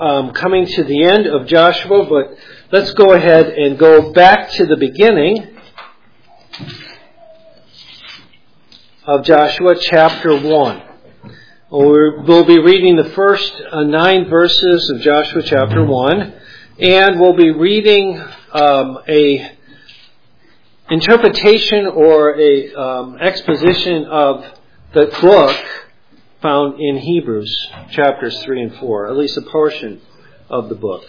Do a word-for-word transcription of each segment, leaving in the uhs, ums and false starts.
um, coming to the end of Joshua, but let's go ahead and go back to the beginning of Joshua chapter one. We'll be reading the first uh, nine verses of Joshua chapter one, and we'll be reading um, a interpretation or a um, exposition of the book found in Hebrews chapters three and four, at least a portion of the book.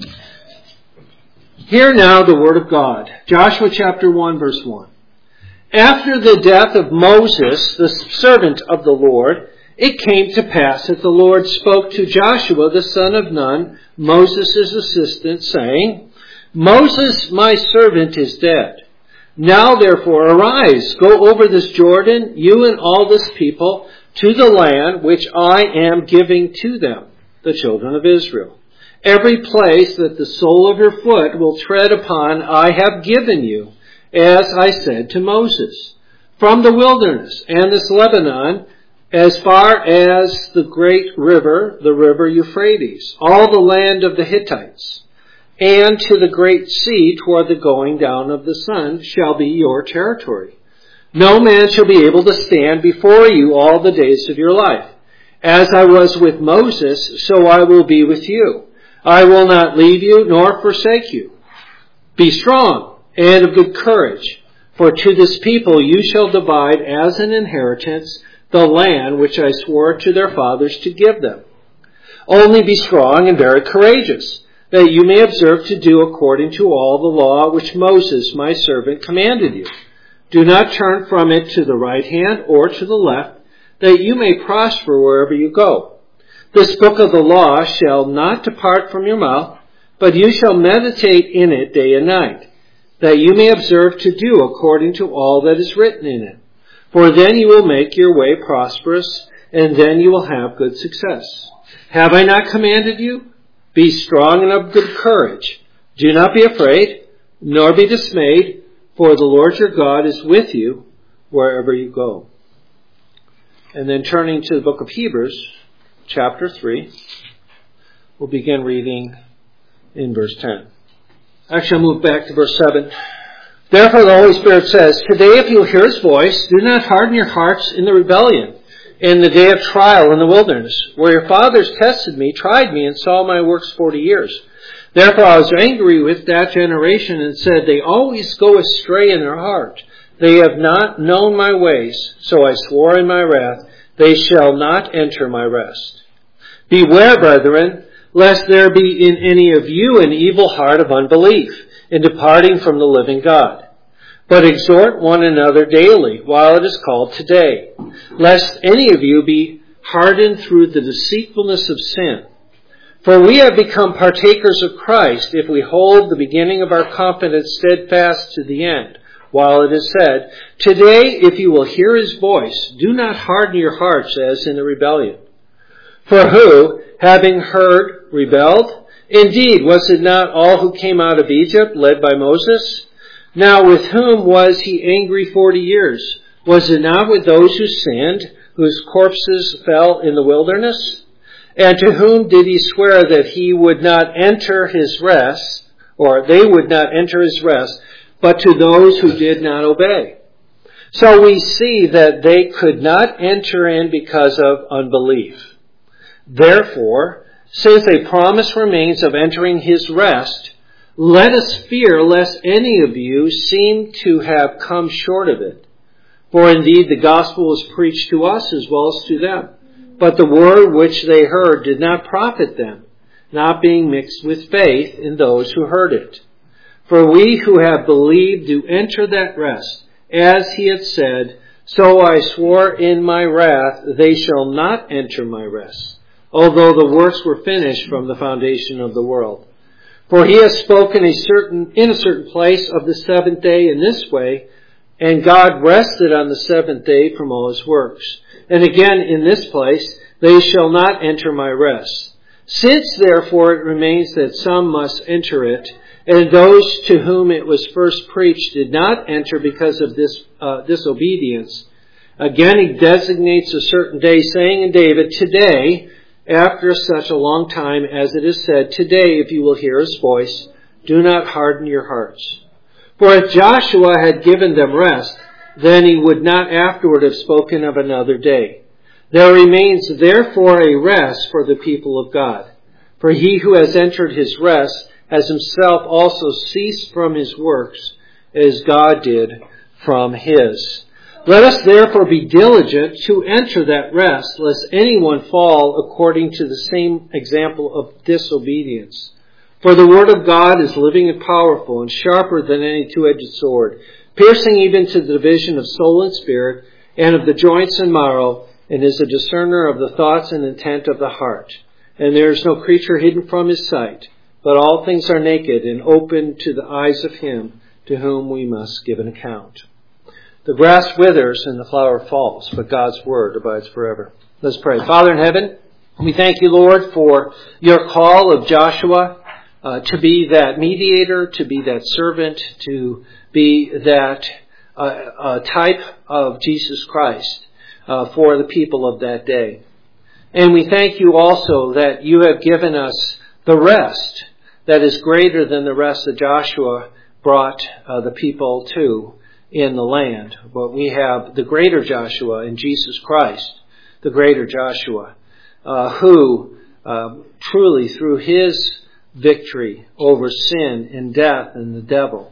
Hear now the word of God. Joshua chapter one, verse one. After the death of Moses, the servant of the Lord, it came to pass that the Lord spoke to Joshua, the son of Nun, Moses' assistant, saying, Moses, my servant, is dead. Now therefore arise, go over this Jordan, you and all this people, to the land which I am giving to them, the children of Israel. Every place that the sole of your foot will tread upon I have given you, as I said to Moses, from the wilderness and this Lebanon, as far as the great river, the river Euphrates, all the land of the Hittites, and to the great sea toward the going down of the sun shall be your territory. No man shall be able to stand before you all the days of your life. As I was with Moses, so I will be with you. I will not leave you nor forsake you. Be strong and of good courage, for to this people you shall divide as an inheritance the land which I swore to their fathers to give them. Only be strong and very courageous, that you may observe to do according to all the law which Moses my servant commanded you. Do not turn from it to the right hand or to the left, that you may prosper wherever you go. This book of the law shall not depart from your mouth, but you shall meditate in it day and night, that you may observe to do according to all that is written in it. For then you will make your way prosperous, and then you will have good success. Have I not commanded you? Be strong and of good courage. Do not be afraid, nor be dismayed, for the Lord your God is with you wherever you go. And then turning to the book of Hebrews, chapter three, we'll begin reading in verse ten. Actually, I'll move back to verse seven. Therefore the Holy Spirit says, Today if you hear his voice, do not harden your hearts in the rebellion, in the day of trial in the wilderness, where your fathers tested me, tried me, and saw my works forty years. Therefore I was angry with that generation and said, They always go astray in their heart. They have not known my ways. So I swore in my wrath, They shall not enter my rest. Beware, brethren, lest there be in any of you an evil heart of unbelief, in departing from the living God. But exhort one another daily, while it is called today, lest any of you be hardened through the deceitfulness of sin. For we have become partakers of Christ if we hold the beginning of our confidence steadfast to the end, while it is said, Today, if you will hear his voice, do not harden your hearts as in the rebellion. For who, having heard, rebelled? Indeed, was it not all who came out of Egypt, led by Moses? Now with whom was he angry forty years? Was it not with those who sinned, whose corpses fell in the wilderness? And to whom did he swear that he would not enter his rest, or they would not enter his rest, but to those who did not obey? So we see that they could not enter in because of unbelief. Therefore, since a promise remains of entering his rest, let us fear lest any of you seem to have come short of it. For indeed the gospel was preached to us as well as to them. But the word which they heard did not profit them, not being mixed with faith in those who heard it. For we who have believed do enter that rest, as he had said, So I swore in my wrath, they shall not enter my rest, although the works were finished from the foundation of the world. For he has spoken a certain, in a certain place of the seventh day in this way, and God rested on the seventh day from all his works. And again in this place, They shall not enter my rest. Since therefore it remains that some must enter it, and those to whom it was first preached did not enter because of this uh, disobedience, again he designates a certain day, saying in David, Today, after such a long time, as it is said, today, if you will hear his voice, do not harden your hearts. For if Joshua had given them rest, then he would not afterward have spoken of another day. There remains therefore a rest for the people of God. For he who has entered his rest has himself also ceased from his works, as God did from his. Let us therefore be diligent to enter that rest, lest anyone fall according to the same example of disobedience. For the word of God is living and powerful and sharper than any two-edged sword, piercing even to the division of soul and spirit, and of the joints and marrow, and is a discerner of the thoughts and intent of the heart. And there is no creature hidden from his sight, but all things are naked and open to the eyes of him to whom we must give an account. The grass withers and the flower falls, but God's word abides forever. Let's pray. Father in heaven, we thank you, Lord, for your call of Joshua uh, to be that mediator, to be that servant, to be that uh, uh, type of Jesus Christ uh, for the people of that day. And we thank you also that you have given us the rest that is greater than the rest that Joshua brought uh, the people to in the land. But we have the greater Joshua in Jesus Christ, the greater Joshua, uh, who uh, truly through his victory over sin and death and the devil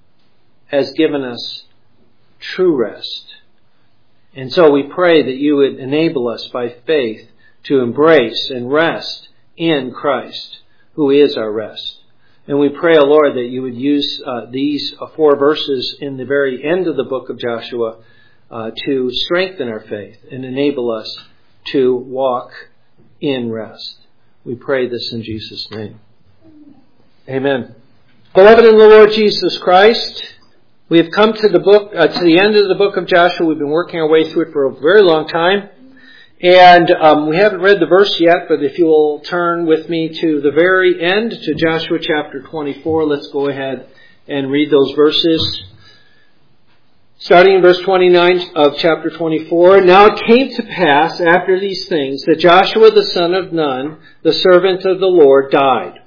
has given us true rest. And so we pray that you would enable us by faith to embrace and rest in Christ, who is our rest. And we pray, O Lord, that you would use uh, these uh, four verses in the very end of the book of Joshua uh, to strengthen our faith and enable us to walk in rest. We pray this in Jesus' name. Amen. Beloved in the Lord Jesus Christ, we have come to the book, uh, to the end of the book of Joshua. We've been working our way through it for a very long time. And um, we haven't read the verse yet, but if you will turn with me to the very end, to Joshua chapter twenty-four, let's go ahead and read those verses. Starting in verse twenty-nine of chapter twenty-four. Now it came to pass after these things that Joshua the son of Nun, the servant of the Lord, died,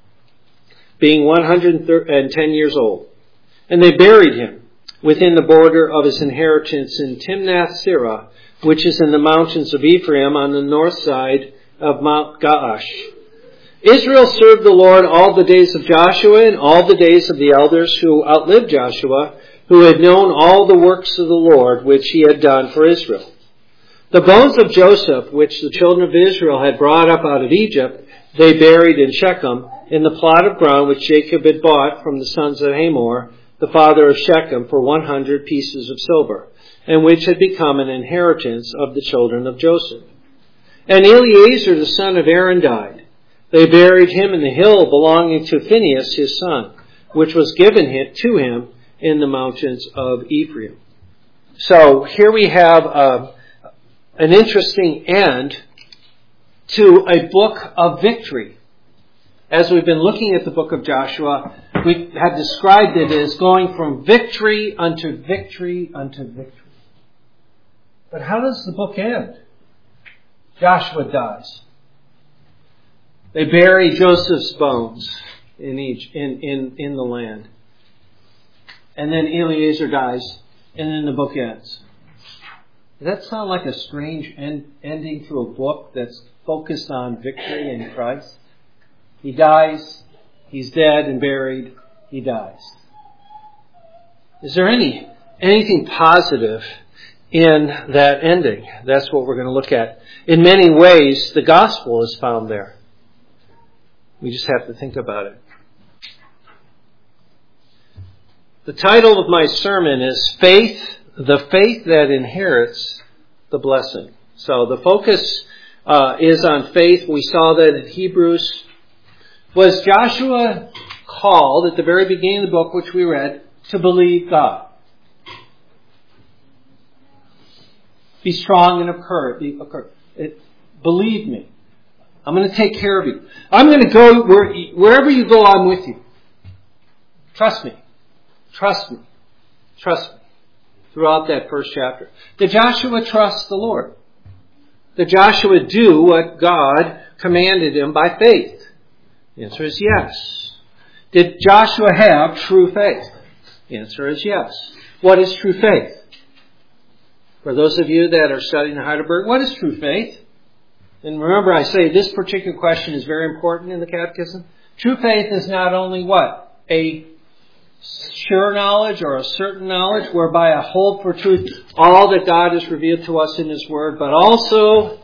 being one hundred ten years old. And they buried him within the border of his inheritance in Timnath-Serah, which is in the mountains of Ephraim on the north side of Mount Gaash. Israel served the Lord all the days of Joshua and all the days of the elders who outlived Joshua, who had known all the works of the Lord which he had done for Israel. The bones of Joseph, which the children of Israel had brought up out of Egypt, they buried in Shechem, in the plot of ground which Jacob had bought from the sons of Hamor, the father of Shechem, for one hundred pieces of silver, and which had become an inheritance of the children of Joseph. And Eleazar the son of Aaron died. They buried him in the hill belonging to Phinehas his son, which was given to him in the mountains of Ephraim. So here we have uh, an interesting end to a book of victory. As we've been looking at the book of Joshua, we have described it as going from victory unto victory unto victory. But how does the book end? Joshua dies. They bury Joseph's bones in each in, in, in the land. And then Eleazar dies, and then the book ends. Does that sound like a strange end, ending to a book that's focused on victory in Christ? He dies, he's dead and buried, he dies. Is there any anything positive in that ending? That's what we're going to look at. In many ways, the gospel is found there. We just have to think about it. The title of my sermon is Faith, the Faith that Inherits the Blessing. So the focus uh, is on faith. We saw that in Hebrews. Was Joshua called at the very beginning of the book, which we read, to believe God? Be strong and of courage. Believe me. I'm going to take care of you. I'm going to go where, wherever you go, I'm with you. Trust me. Trust me. Trust me. Throughout that first chapter. Did Joshua trust the Lord? Did Joshua do what God commanded him by faith? The answer is yes. Did Joshua have true faith? The answer is yes. What is true faith? For those of you that are studying Heidelberg, what is true faith? And remember, I say this particular question is very important in the Catechism. True faith is not only what? A sure knowledge or a certain knowledge whereby I hold for truth all that God has revealed to us in His Word, but also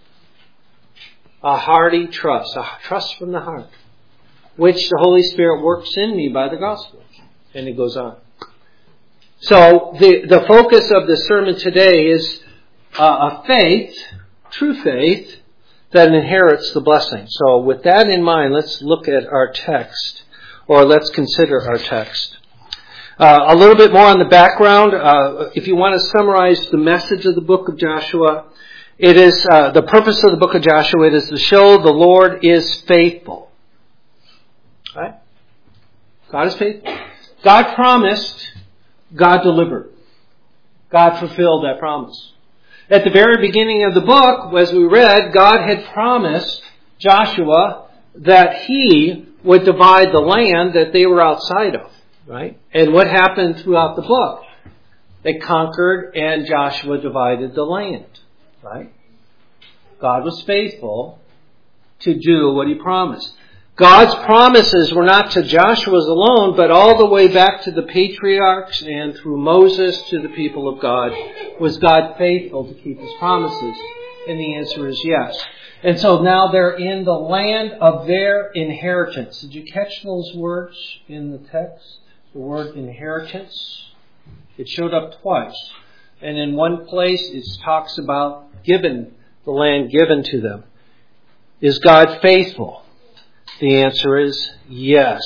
a hearty trust, a trust from the heart, which the Holy Spirit works in me by the gospel. And it goes on. So the, the focus of the sermon today is uh, a faith, true faith, that inherits the blessing. So with that in mind, let's look at our text, or let's consider our text. Uh, a little bit more on the background. Uh, if you want to summarize the message of the book of Joshua, it is uh, the purpose of the book of Joshua. It is to show the Lord is faithful. Right? God is faithful. God promised, God delivered. God fulfilled that promise. At the very beginning of the book, as we read, God had promised Joshua that He would divide the land that they were outside of. Right? And what happened throughout the book? They conquered and Joshua divided the land. Right? God was faithful to do what He promised. God's promises were not to Joshua's alone, but all the way back to the patriarchs and through Moses to the people of God. Was God faithful to keep His promises? And the answer is yes. And so now they're in the land of their inheritance. Did you catch those words in the text? The word inheritance. It showed up twice. And in one place it talks about given, the land given to them. Is God faithful? The answer is yes.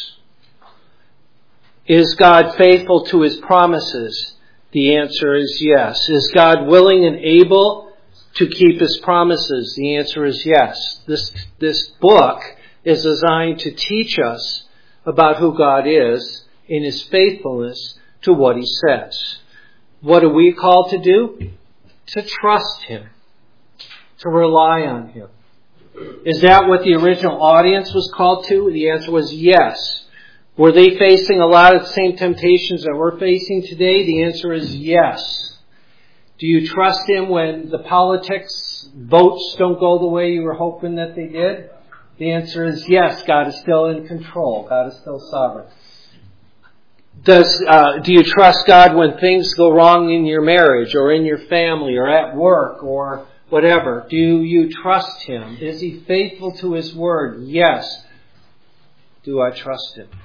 Is God faithful to His promises? The answer is yes. Is God willing and able to keep His promises? The answer is yes. This, this book is designed to teach us about who God is in His faithfulness to what He says. What are we called to do? To trust Him. To rely on Him. Is that what the original audience was called to? The answer was yes. Were they facing a lot of the same temptations that we're facing today? The answer is yes. Do you trust Him when the politics votes don't go the way you were hoping that they did? The answer is yes. God is still in control. God is still sovereign. Does uh, do you trust God when things go wrong in your marriage or in your family or at work or whatever? Do you trust Him? Is He faithful to His word? Yes. Do I trust Him?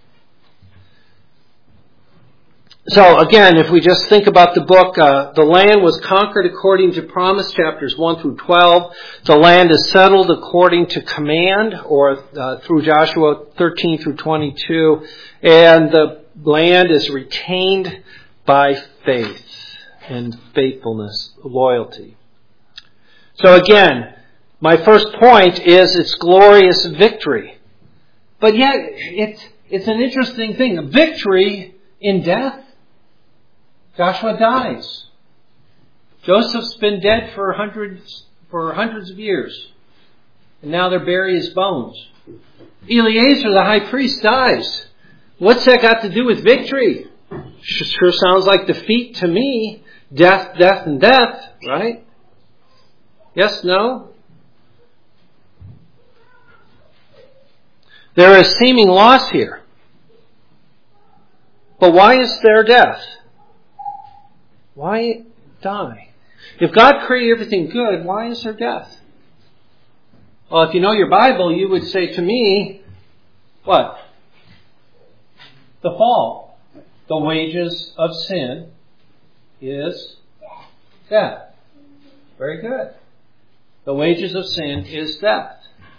So again, if we just think about the book, uh, the land was conquered according to promise, chapters one through twelve. The land is settled according to command, or uh, through Joshua thirteen through twenty-two. And the land is retained by faith and faithfulness, loyalty. So again, my first point is its glorious victory. But yet, it's, it's an interesting thing. A victory in death. Joshua dies. Joseph's been dead for hundreds, for hundreds of years. And now they're burying his bones. Eleazar, the high priest, dies. What's that got to do with victory? Sure sounds like defeat to me. Death, death, and death, right? Yes, no? There is seeming loss here. But why is there death? Why die? If God created everything good, why is there death? Well, if you know your Bible, you would say to me, what? The fall. The wages of sin is death. Very good. The wages of sin is death.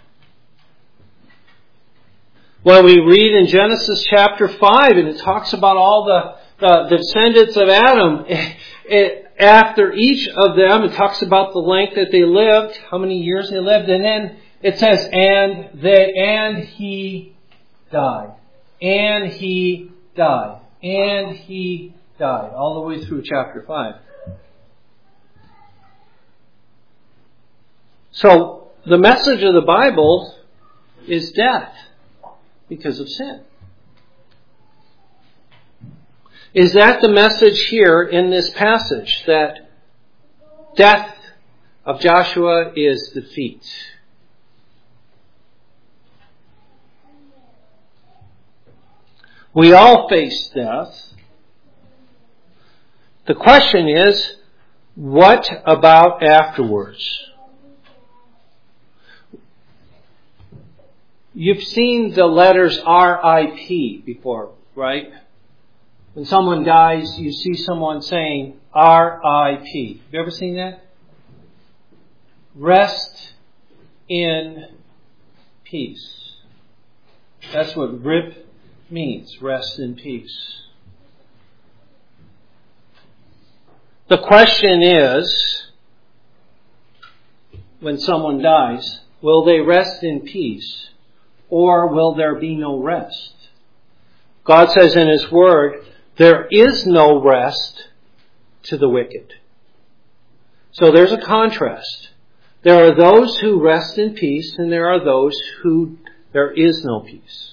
When we read in Genesis chapter five, and it talks about all the, the, the descendants of Adam, it, it, after each of them, it talks about the length that they lived, how many years they lived, and then it says, and they, and he died. And he died. And he died. All the way through chapter five. So, The message of the Bible is death because of sin. Is that the message here in this passage, that death of Joshua is defeat? We all face death. The question is, what about afterwards? You've seen the letters R I P before, right? When someone dies, you see someone saying R I P. Have you ever seen that? Rest in peace. That's what R I P means, rest in peace. The question is, when someone dies, will they rest in peace, or will there be no rest? God says in His Word, there is no rest to the wicked. So there's a contrast. There are those who rest in peace, and there are those who there is no peace.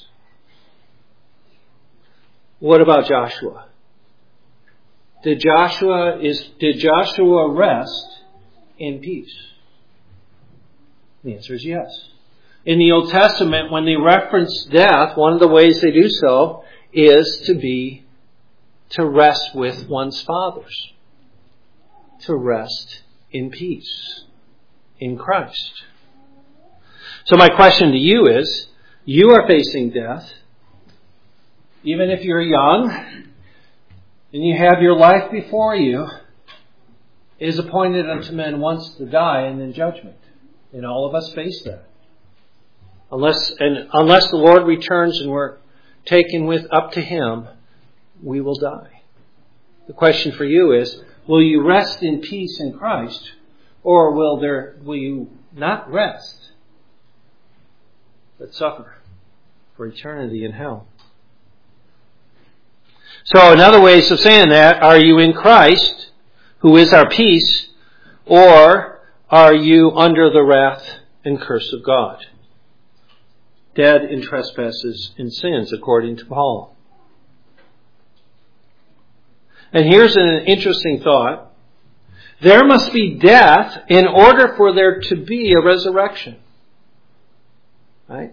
What about Joshua? Did Joshua is did Joshua rest in peace? The answer is yes. In the Old Testament, when they reference death, one of the ways they do so is to be to rest with one's fathers. To rest in peace in Christ. So my question to you is, you are facing death. Even if you're young and you have your life before you, it is appointed unto men once to die and then judgment. And all of us face that. Unless and unless the Lord returns and we're taken with up to Him, we will die. The question for you is, will you rest in peace in Christ, or will there will you not rest, but suffer for eternity in hell? So in other ways of saying that, are you in Christ, who is our peace, or are you under the wrath and curse of God? Dead in trespasses and sins, according to Paul. And here's an interesting thought. There must be death in order for there to be a resurrection. Right?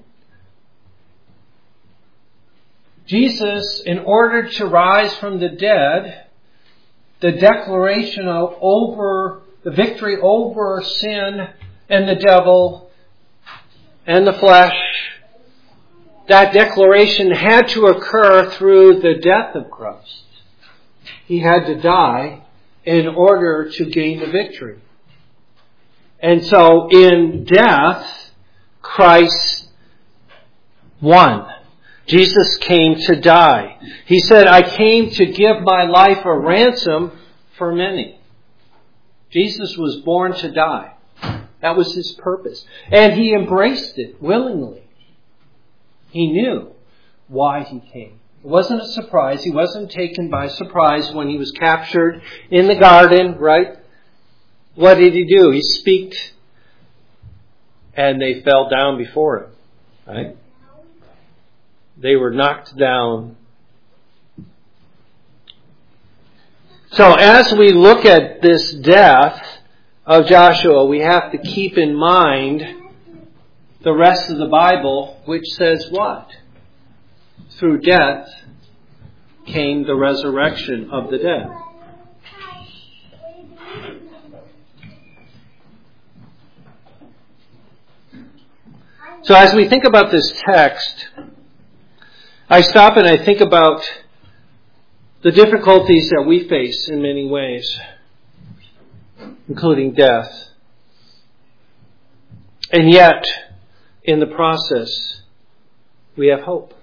Jesus, in order to rise from the dead, the declaration of over the victory over sin and the devil and the flesh, that declaration had to occur through the death of Christ. He had to die in order to gain the victory. And so in death, Christ won. Jesus came to die. He said, I came to give my life a ransom for many. Jesus was born to die. That was His purpose. And He embraced it willingly. He knew why He came. It wasn't a surprise. He wasn't taken by surprise when He was captured in the garden, right? What did He do? He speaked, and they fell down before Him, right? They were knocked down. So as we look at this death of Joshua, we have to keep in mind the rest of the Bible, which says what? Through death came the resurrection of the dead. So as we think about this text, I stop and I think about the difficulties that we face in many ways, including death. And yet, in the process, we have hope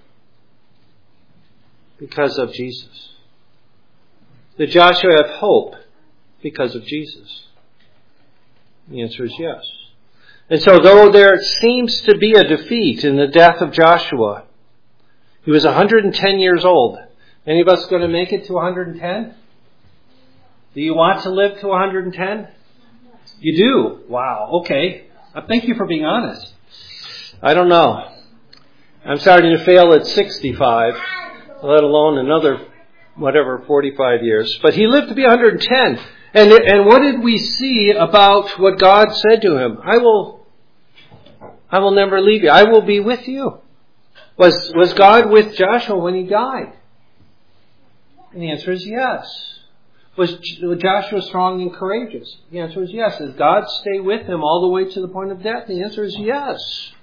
because of Jesus. Did Joshua have hope because of Jesus? The answer is yes. And so though there seems to be a defeat in the death of Joshua, he was one hundred ten years old. Any of us going to make it to one hundred ten? Do you want to live to one hundred ten? You do? Wow, okay. Uh, thank you for being honest. I don't know. I'm starting to fail at sixty-five, let alone another, whatever, forty-five years. But he lived to be one hundred ten. And, and what did we see about what God said to him? I will, I will never leave you. I will be with you. Was, was God with Joshua when he died? And the answer is yes. Was Joshua strong and courageous? The answer is yes. Does God stay with him all the way to the point of death? The answer is yes.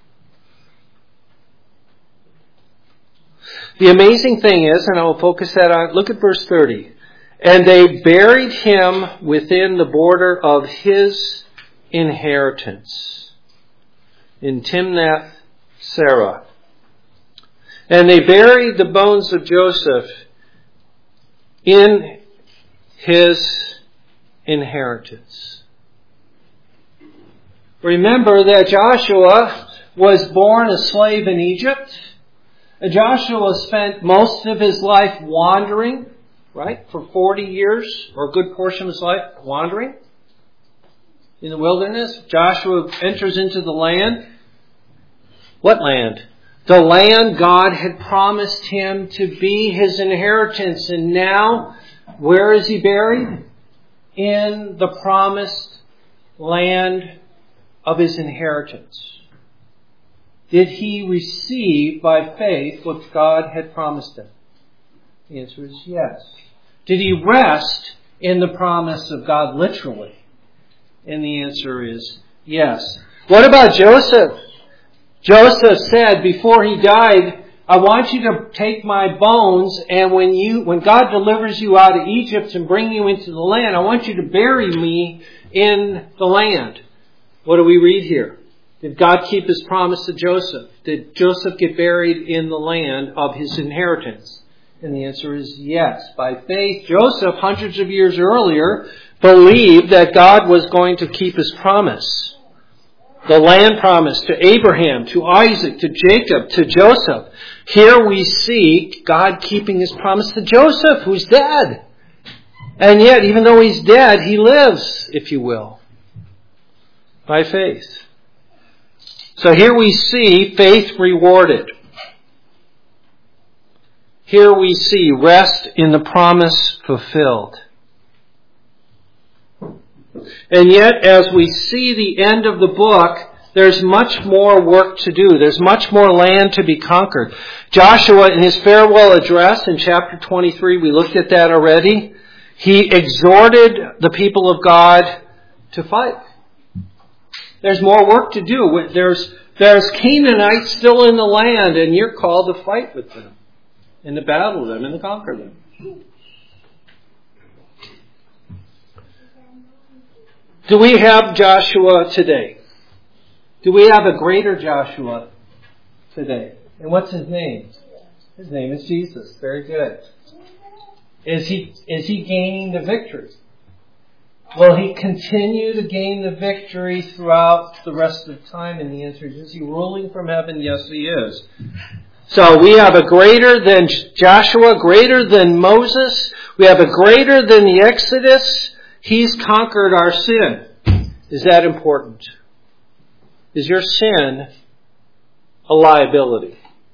The amazing thing is, and I will focus that on, look at verse thirty. And they buried him within the border of his inheritance in Timnath Serah. And they buried the bones of Joseph in his inheritance. Remember that Joshua was born a slave in Egypt. Joshua spent most of his life wandering, right, for forty years, or a good portion of his life wandering in the wilderness. Joshua enters into the land. What land? The land God had promised him to be his inheritance. And now, where is he buried? In the promised land of his inheritance. Did he receive by faith what God had promised him? The answer is yes. Did he rest in the promise of God literally? And the answer is yes. What about Joseph? Joseph said before he died, I want you to take my bones, and when you, when God delivers you out of Egypt and bring you into the land, I want you to bury me in the land. What do we read here? Did God keep his promise to Joseph? Did Joseph get buried in the land of his inheritance? And the answer is yes. By faith, Joseph, hundreds of years earlier, believed that God was going to keep his promise. The land promise to Abraham, to Isaac, to Jacob, to Joseph. Here we see God keeping his promise to Joseph, who's dead. And yet, even though he's dead, he lives, if you will, by faith. So here we see faith rewarded. Here we see rest in the promise fulfilled. And yet, as we see the end of the book, there's much more work to do. There's much more land to be conquered. Joshua, in his farewell address in chapter twenty-three, we looked at that already, he exhorted the people of God to fight. There's more work to do. There's, there's Canaanites still in the land, and you're called to fight with them, and to battle them, and to conquer them. Do we have Joshua today? Do we have a greater Joshua today? And what's his name? His name is Jesus. Very good. Is he, is he gaining the victory? Will he continue to gain the victory throughout the rest of time? And the answer is, is he ruling from heaven? Yes, he is. So we have a greater than Joshua, greater than Moses. We have a greater than the Exodus. He's conquered our sin. Is that important? Is your sin a liability?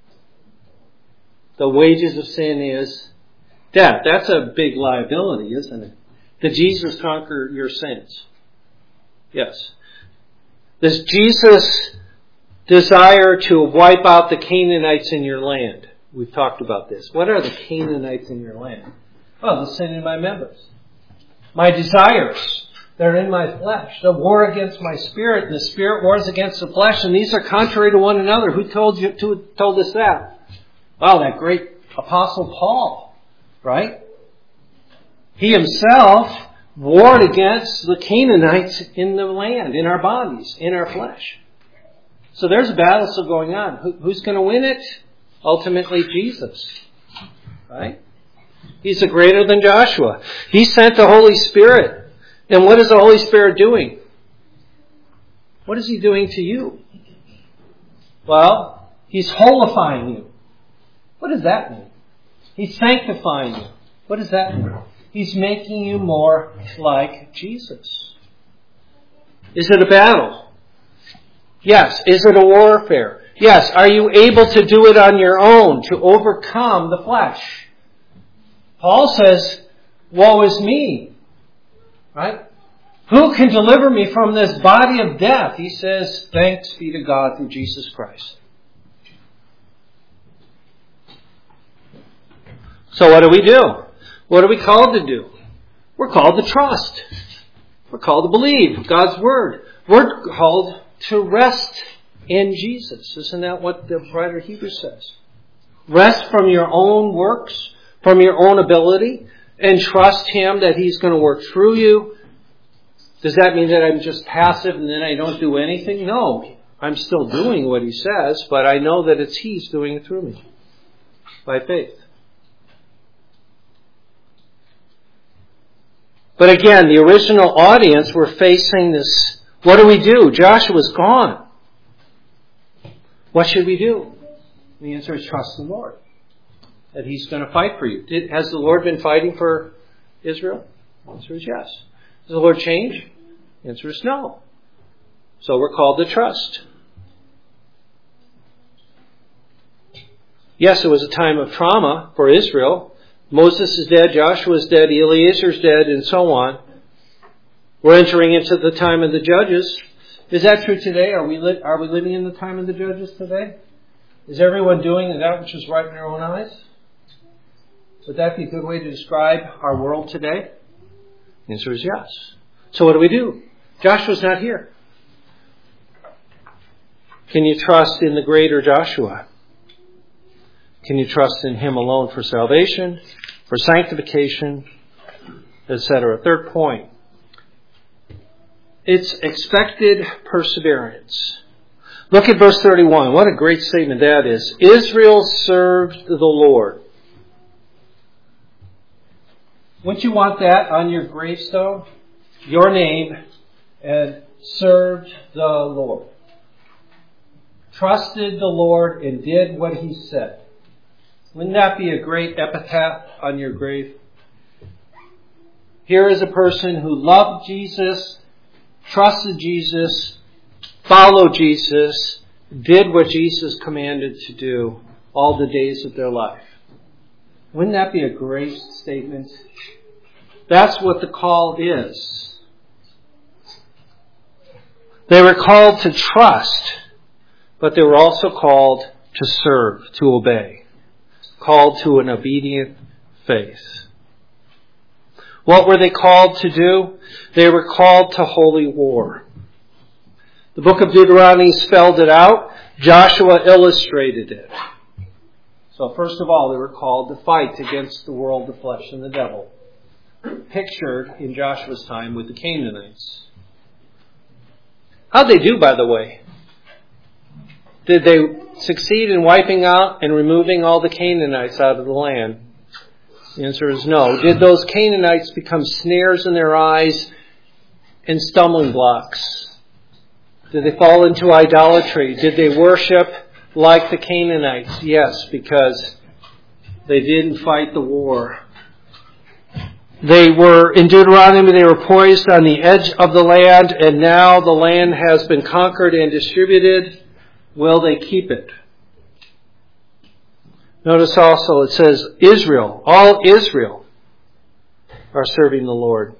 The wages of sin is death. That's a big liability, isn't it? Did Jesus conquer your sins? Yes. Does Jesus desire to wipe out the Canaanites in your land? We've talked about this. What are the Canaanites in your land? Oh, the sin in my members. My desires, they're in my flesh. The war against my spirit, and the spirit wars against the flesh, and these are contrary to one another. Who told you? Who told us that? Wow, that great Apostle Paul, right? He himself warred against the Canaanites in the land, in our bodies, in our flesh. So there's a battle still going on. Who, who's going to win it? Ultimately, Jesus, right? He's a greater than Joshua. He sent the Holy Spirit. And what is the Holy Spirit doing? What is he doing to you? Well, he's holifying you. What does that mean? He's sanctifying you. What does that mean? He's making you more like Jesus. Is it a battle? Yes. Is it a warfare? Yes. Are you able to do it on your own to overcome the flesh? Paul says, woe is me. Right? Who can deliver me from this body of death? He says, thanks be to God through Jesus Christ. So what do we do? What are we called to do? We're called to trust. We're called to believe God's Word. We're called to rest in Jesus. Isn't that what the writer of Hebrews says? Rest from your own works, from your own ability, and trust Him that He's going to work through you. Does that mean that I'm just passive and then I don't do anything? No. I'm still doing what He says, but I know that it's He's doing it through me by faith. But again, the original audience were facing this. What do we do? Joshua's gone. What should we do? The answer is trust the Lord. That He's going to fight for you. Did, has the Lord been fighting for Israel? The answer is yes. Does the Lord change? The answer is no. So we're called to trust. Yes, it was a time of trauma for Israel. Moses is dead, Joshua is dead, Eliezer is dead, and so on. We're entering into the time of the judges. Is that true today? Are we li- are we living in the time of the judges today? Is everyone doing that which is right in their own eyes? Would that be a good way to describe our world today? The answer is yes. So what do we do? Joshua's not here. Can you trust in the greater Joshua? Can you trust in Him alone for salvation, for sanctification, et cetera? Third point. It's expected perseverance. Look at verse thirty-one. What a great statement that is. Israel served the Lord. Wouldn't you want that on your gravestone? Your name, and served the Lord. Trusted the Lord and did what He said. Wouldn't that be a great epitaph on your grave? Here is a person who loved Jesus, trusted Jesus, followed Jesus, did what Jesus commanded to do all the days of their life. Wouldn't that be a great statement? That's what the call is. They were called to trust, but they were also called to serve, to obey. Called to an obedient faith. What were they called to do? They were called to holy war. The book of Deuteronomy spelled it out. Joshua illustrated it. So first of all, they were called to fight against the world, the flesh, and the devil. Pictured in Joshua's time with the Canaanites. How'd they do, by the way? Did they succeed in wiping out and removing all the Canaanites out of the land? The answer is no. Did those Canaanites become snares in their eyes and stumbling blocks? Did they fall into idolatry? Did they worship like the Canaanites? Yes, because they didn't fight the war. They were, in Deuteronomy, they were poised on the edge of the land, and now the land has been conquered and distributed. Will they keep it? Notice also it says Israel, all Israel are serving the Lord.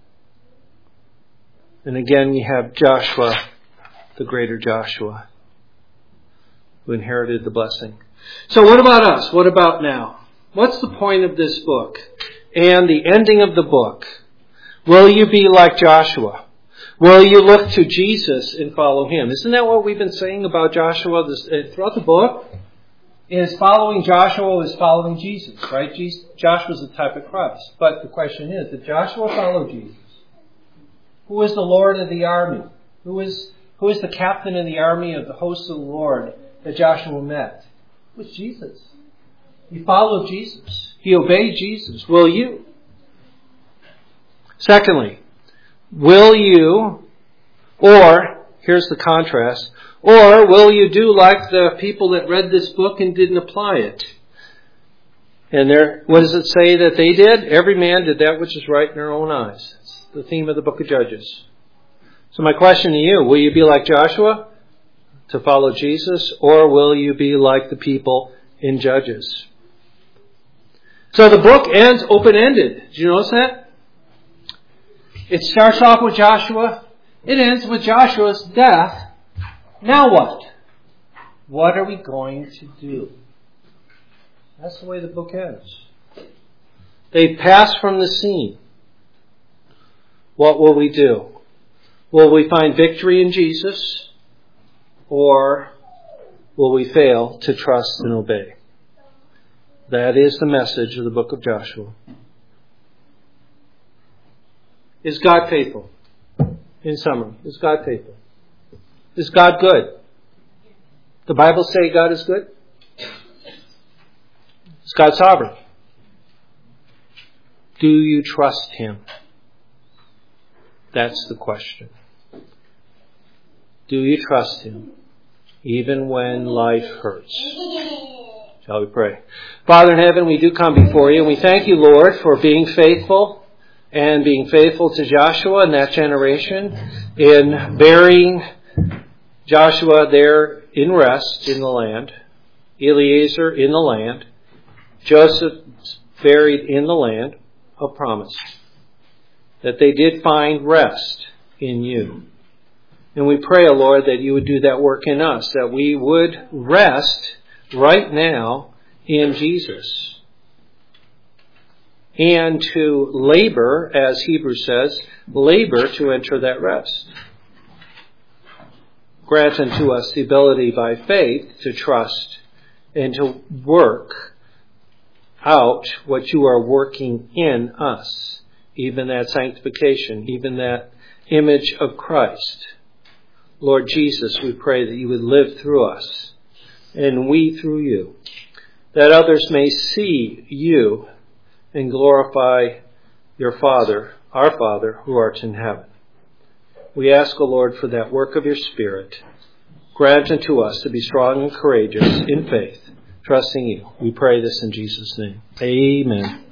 And again we have Joshua, the greater Joshua, who inherited the blessing. So what about us? What about now? What's the point of this book and the ending of the book? Will you be like Joshua? Will you look to Jesus and follow Him? Isn't that what we've been saying about Joshua this, uh, throughout the book? Is following Joshua is following Jesus, right? Jesus, Joshua's the type of Christ. But the question is, did Joshua follow Jesus? Who is the Lord of the army? Who is who is the captain of the army of the hosts of the Lord that Joshua met? It was Jesus. He followed Jesus. He obeyed Jesus. Will you? Secondly, will you, or, here's the contrast, or will you do like the people that read this book and didn't apply it? And there, what does it say that they did? Every man did that which is right in their own eyes. It's the theme of the book of Judges. So my question to you, will you be like Joshua? to follow Jesus, or will you be like the people in Judges? So the book ends open-ended. Did you notice that? It starts off with Joshua. It ends with Joshua's death. Now what? What are we going to do? That's the way the book ends. They pass from the scene. What will we do? Will we find victory in Jesus? Or will we fail to trust and obey? That is the message of the book of Joshua. Is God faithful? In summary, is God faithful? Is God good? The Bible say God is good? Is God sovereign? Do you trust Him? That's the question. Do you trust Him even when life hurts? Shall we pray? Father in heaven, we do come before you, and we thank you, Lord, for being faithful and being faithful to Joshua and that generation in burying Joshua there in rest in the land, Eliezer in the land, Joseph buried in the land of promise, that they did find rest in you. And we pray, O Lord, that you would do that work in us, that we would rest right now in Jesus. And to labor, as Hebrews says, labor to enter that rest. Grant unto us the ability by faith to trust and to work out what you are working in us, even that sanctification, even that image of Christ. Lord Jesus, we pray that you would live through us and we through you, that others may see you and glorify your Father, our Father, who art in heaven. We ask, O Lord, for that work of your Spirit. Grant unto us to be strong and courageous in faith, trusting you. We pray this in Jesus' name. Amen.